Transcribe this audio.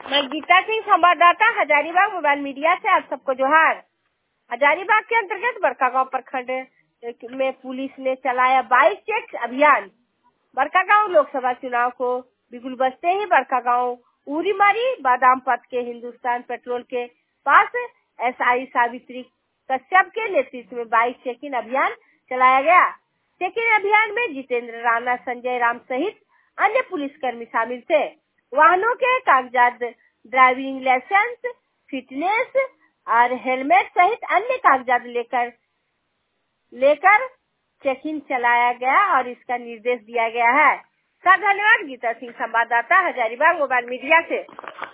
मैं गीता सिंह, संवाददाता Hazaribagh mobile media से आप सबको जोहार। हजारीबाग के अंतर्गत बड़कागांव प्रखंड में पुलिस ने चलाया 22 चेक अभियान। बड़कागांव लोकसभा चुनाव को बिगुल बजते ही बड़कागांव उरीमारी बादाम पथ के हिंदुस्तान पेट्रोल के पास एसआई सावित्री कश्यप के नेतृत्व में 22 चेकिंग अभियान चलाया गया। चेकिंग अभियान में जितेंद्र राणा, संजय राम सहित अन्य पुलिसकर्मी शामिल थे। वाहनों के कागजात, ड्राइविंग लाइसेंस, फिटनेस और हेलमेट सहित अन्य कागजात लेकर चेकिंग चलाया गया और इसका निर्देश दिया गया है। धन्यवाद। गीता सिंह, संवाददाता हजारीबाग मोबाइल मीडिया से।